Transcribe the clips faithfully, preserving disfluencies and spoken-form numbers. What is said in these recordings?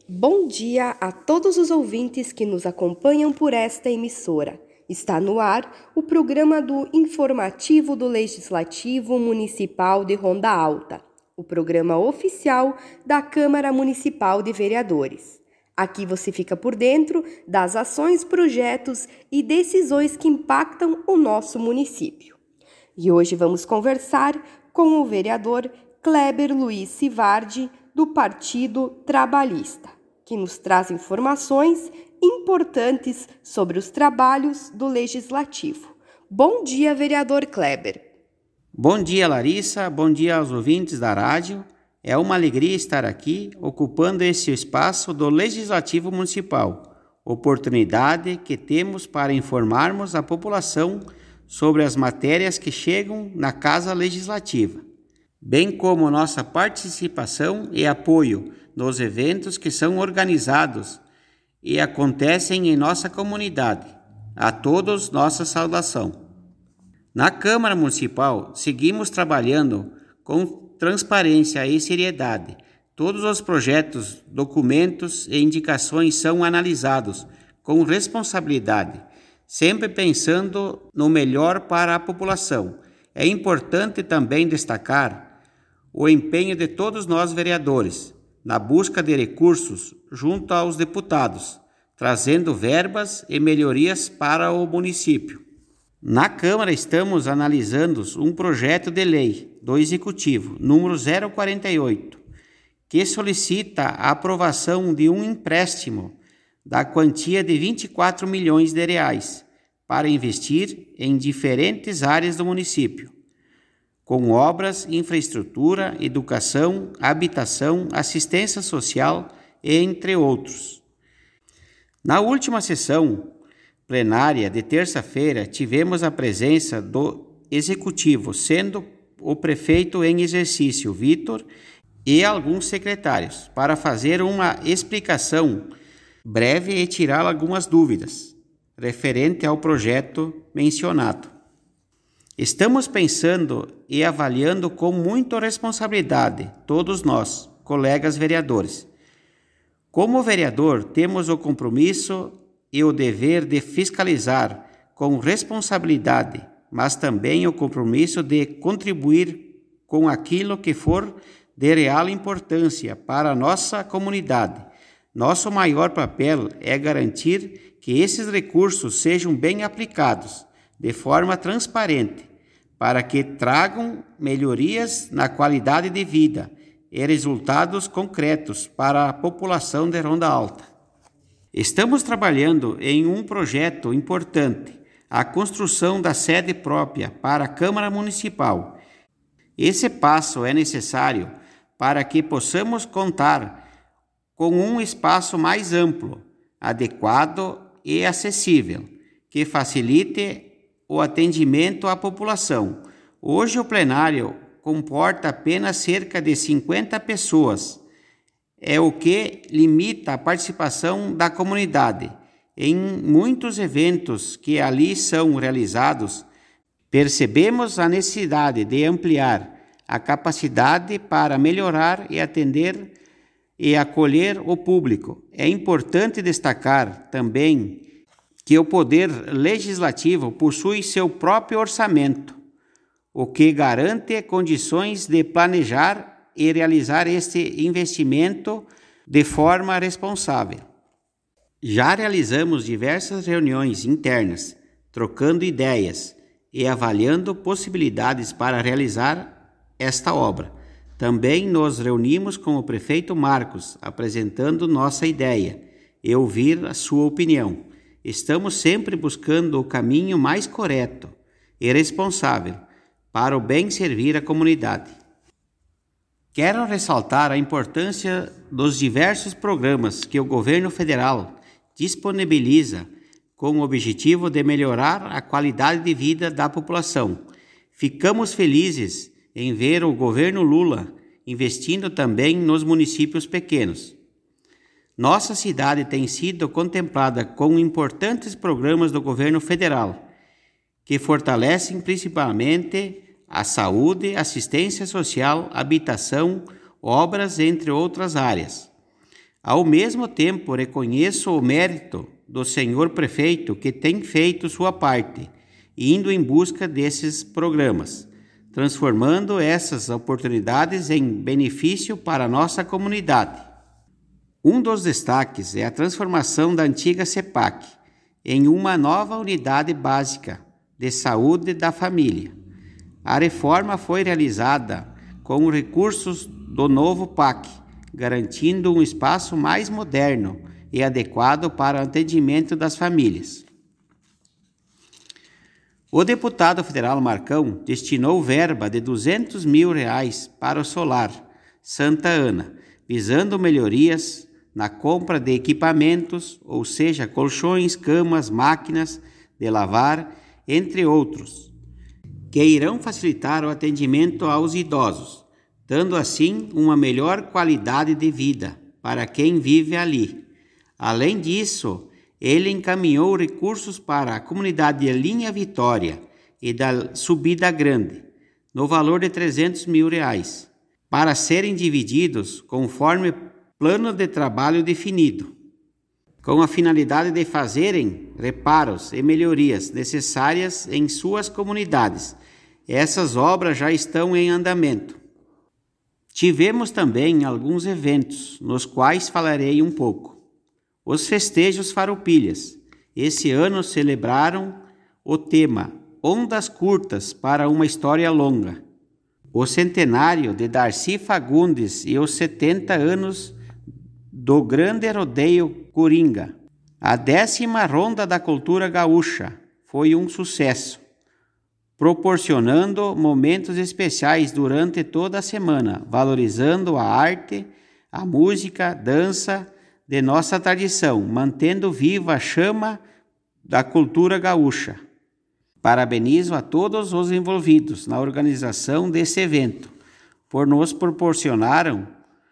Bom dia a todos os ouvintes que nos acompanham por esta emissora. Está no ar o programa do Informativo do Legislativo Municipal de Ronda Alta, o programa oficial da Câmara Municipal de Vereadores. Aqui você fica por dentro das ações, projetos e decisões que impactam o nosso município. E hoje vamos conversar com o vereador Kleber Luiz Sivardi, do Partido Trabalhista, que nos traz informações importantes sobre os trabalhos do Legislativo. Bom dia, vereador Kleber. Bom dia, Larissa. Bom dia aos ouvintes da rádio. É uma alegria estar aqui, ocupando esse espaço do Legislativo Municipal, oportunidade que temos para informarmos a população sobre as matérias que chegam na Casa Legislativa, bem como nossa participação e apoio nos eventos que são organizados e acontecem em nossa comunidade. A todos, nossa saudação. Na Câmara Municipal, seguimos trabalhando com transparência e seriedade. Todos os projetos, documentos e indicações são analisados com responsabilidade, sempre pensando no melhor para a população. É importante também destacar o empenho de todos nós vereadores na busca de recursos junto aos deputados, trazendo verbas e melhorias para o município. Na Câmara estamos analisando um projeto de lei do Executivo, número zero quarenta e oito, que solicita a aprovação de um empréstimo da quantia de vinte e quatro milhões de reais para investir em diferentes áreas do município, com obras, infraestrutura, educação, habitação, assistência social, entre outros. Na última sessão plenária de terça-feira, tivemos a presença do Executivo, sendo o prefeito em exercício, Vitor, e alguns secretários, para fazer uma explicação breve e tirar algumas dúvidas referente ao projeto mencionado. Estamos pensando e avaliando com muita responsabilidade, todos nós, colegas vereadores. Como vereador, temos o compromisso e o dever de fiscalizar com responsabilidade, mas também o compromisso de contribuir com aquilo que for de real importância para a nossa comunidade. Nosso maior papel é garantir que esses recursos sejam bem aplicados, de forma transparente, para que tragam melhorias na qualidade de vida e resultados concretos para a população de Ronda Alta. Estamos trabalhando em um projeto importante, a construção da sede própria para a Câmara Municipal. Esse passo é necessário para que possamos contar com um espaço mais amplo, adequado e acessível, que facilite o atendimento à população. Hoje o plenário comporta apenas cerca de cinquenta pessoas, é o que limita a participação da comunidade. Em muitos eventos que ali são realizados, percebemos a necessidade de ampliar a capacidade para melhorar e atender e acolher o público. É importante destacar também que o Poder Legislativo possui seu próprio orçamento, o que garante condições de planejar e realizar este investimento de forma responsável. Já realizamos diversas reuniões internas, trocando ideias e avaliando possibilidades para realizar esta obra. Também nos reunimos com o prefeito Marcos, apresentando nossa ideia e ouvir a sua opinião. Estamos sempre buscando o caminho mais correto e responsável para o bem servir a comunidade. Quero ressaltar a importância dos diversos programas que o governo federal disponibiliza com o objetivo de melhorar a qualidade de vida da população. Ficamos felizes em ver o governo Lula investindo também nos municípios pequenos. Nossa cidade tem sido contemplada com importantes programas do governo federal, que fortalecem principalmente a saúde, assistência social, habitação, obras, entre outras áreas. Ao mesmo tempo, reconheço o mérito do senhor prefeito que tem feito sua parte, indo em busca desses programas, transformando essas oportunidades em benefício para a nossa comunidade. Um dos destaques é a transformação da antiga CEPAC em uma nova unidade básica de saúde da família. A reforma foi realizada com recursos do novo P A C, garantindo um espaço mais moderno e adequado para o atendimento das famílias. O deputado federal Marcão destinou verba de duzentos mil reais para o Solar Santa Ana, visando melhorias na compra de equipamentos, ou seja, colchões, camas, máquinas de lavar, entre outros, que irão facilitar o atendimento aos idosos, dando assim uma melhor qualidade de vida para quem vive ali. Além disso, ele encaminhou recursos para a comunidade de Linha Vitória e da Subida Grande, no valor de trezentos mil reais, para serem divididos conforme plano de trabalho definido, com a finalidade de fazerem reparos e melhorias necessárias em suas comunidades. Essas obras já estão em andamento. Tivemos também alguns eventos, nos quais falarei um pouco. Os festejos Farroupilhas, esse ano celebraram o tema Ondas Curtas para uma História Longa, o centenário de Darcy Fagundes e os setenta anos do Grande Rodeio Coringa. A décima Ronda da Cultura Gaúcha foi um sucesso, proporcionando momentos especiais durante toda a semana, valorizando a arte, a música, dança de nossa tradição, mantendo viva a chama da cultura gaúcha. Parabenizo a todos os envolvidos na organização desse evento, por nos proporcionaram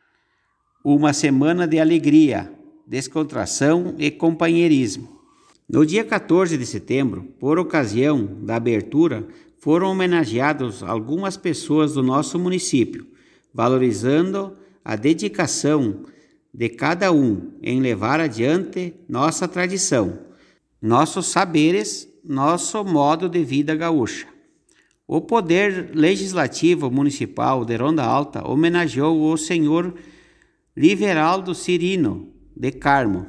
uma semana de alegria, descontração e companheirismo. No dia quatorze de setembro, por ocasião da abertura, foram homenageados algumas pessoas do nosso município, valorizando a dedicação de cada um em levar adiante nossa tradição, nossos saberes, nosso modo de vida gaúcha. O Poder Legislativo Municipal de Ronda Alta homenageou o senhor Liveraldo Cirino de Carmo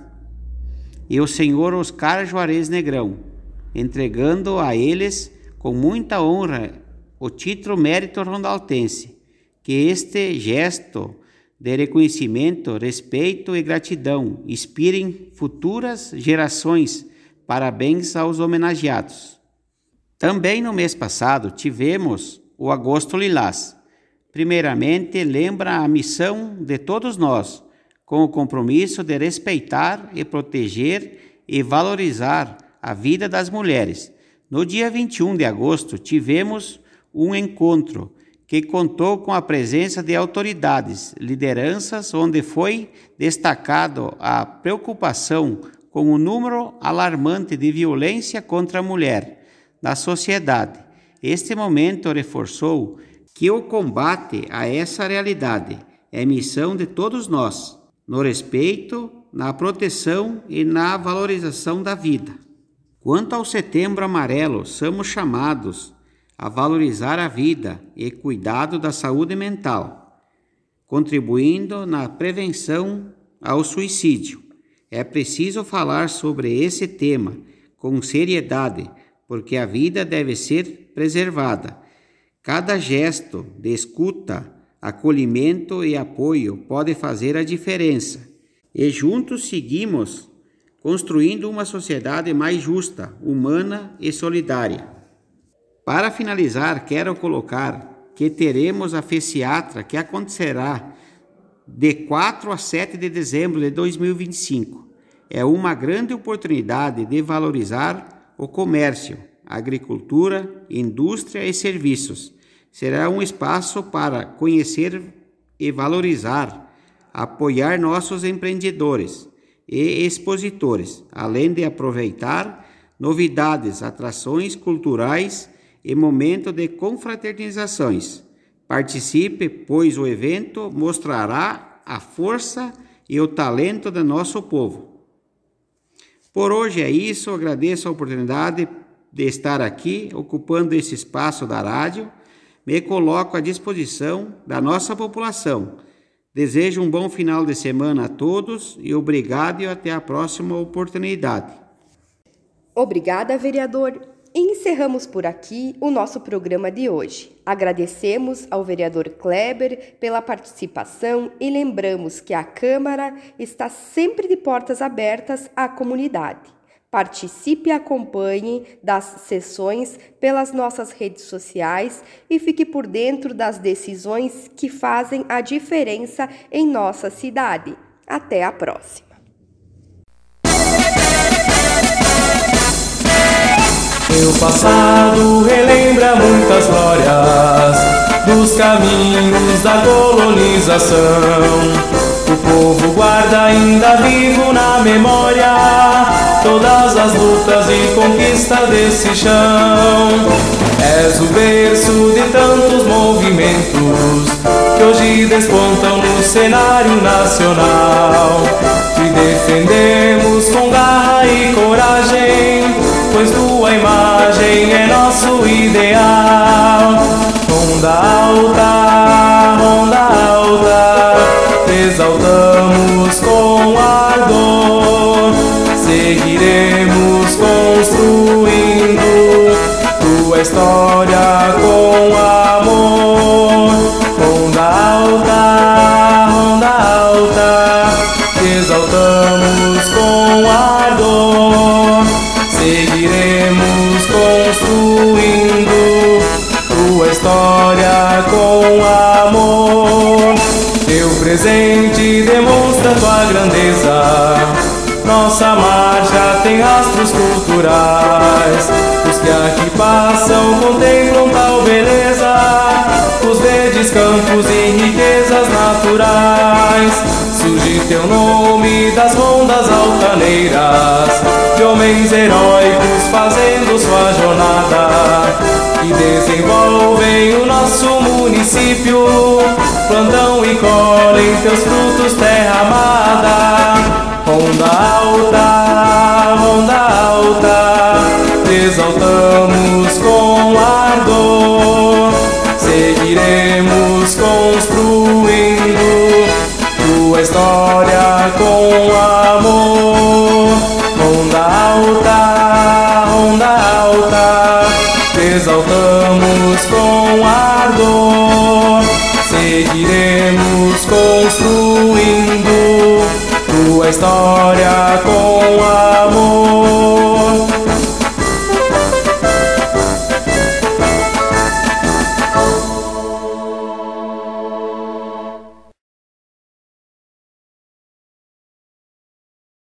e o senhor Oscar Juarez Negrão, entregando a eles com muita honra o título Mérito Rondaltense. Que este gesto de reconhecimento, respeito e gratidão inspirem futuras gerações. Parabéns aos homenageados. Também no mês passado tivemos o Agosto Lilás. Primeiramente, lembra a missão de todos nós, com o compromisso de respeitar e proteger e valorizar a vida das mulheres. No dia vinte e um de agosto, tivemos um encontro que contou com a presença de autoridades, lideranças, onde foi destacado a preocupação com o número alarmante de violência contra a mulher na sociedade. Este momento reforçou que o combate a essa realidade é missão de todos nós, no respeito, na proteção e na valorização da vida. Quanto ao Setembro Amarelo, somos chamados a valorizar a vida e cuidado da saúde mental, contribuindo na prevenção ao suicídio. É preciso falar sobre esse tema com seriedade, porque a vida deve ser preservada. Cada gesto de escuta, acolhimento e apoio pode fazer a diferença. E juntos seguimos construindo uma sociedade mais justa, humana e solidária. Para finalizar, quero colocar que teremos a Feciatra, que acontecerá de quatro a sete de dezembro de dois mil e vinte e cinco. É uma grande oportunidade de valorizar o comércio, agricultura, indústria e serviços. Será um espaço para conhecer e valorizar, apoiar nossos empreendedores e expositores, além de aproveitar novidades, atrações culturais e momento de confraternizações. Participe, pois o evento mostrará a força e o talento do nosso povo. Por hoje é isso, agradeço a oportunidade de estar aqui, ocupando esse espaço da rádio, me coloco à disposição da nossa população. Desejo um bom final de semana a todos e obrigado e até a próxima oportunidade. Obrigada, vereador. Encerramos por aqui o nosso programa de hoje. Agradecemos ao vereador Kleber pela participação e lembramos que a Câmara está sempre de portas abertas à comunidade. Participe e acompanhe das sessões pelas nossas redes sociais e fique por dentro das decisões que fazem a diferença em nossa cidade. Até a próxima! Meu passado relembra muitas glórias dos caminhos da colonização. O povo guarda ainda vivo na memória todas as lutas e conquistas desse chão. És o berço de tantos movimentos que hoje despontam no cenário nacional. Te defendemos com garra e coragem, pois tua imagem é nosso ideal. Ronda alta, ronda alta, te exaltamos com ardor. Seguiremos construindo tua história com amor. Ronda alta, ronda alta, te exaltamos com ardor. Seguiremos construindo tua história com amor. Teu presente demonstra tua grandeza, nossa marcha tem rastros culturais. Os que aqui passam contemplam tal beleza, os verdes campos e riquezas naturais. Surge teu nome das rondas altaneiras, de homens heróicos fazendo sua jornada, que desenvolvem o nosso município, plantam e colhem teus frutos, terra amada. Ronda alta, ronda alta, te exaltamos com ardor. Seguiremos construindo tua história com amor. Ronda alta, ronda alta, te exaltamos com ardor. Seguiremos construindo tua história com amor.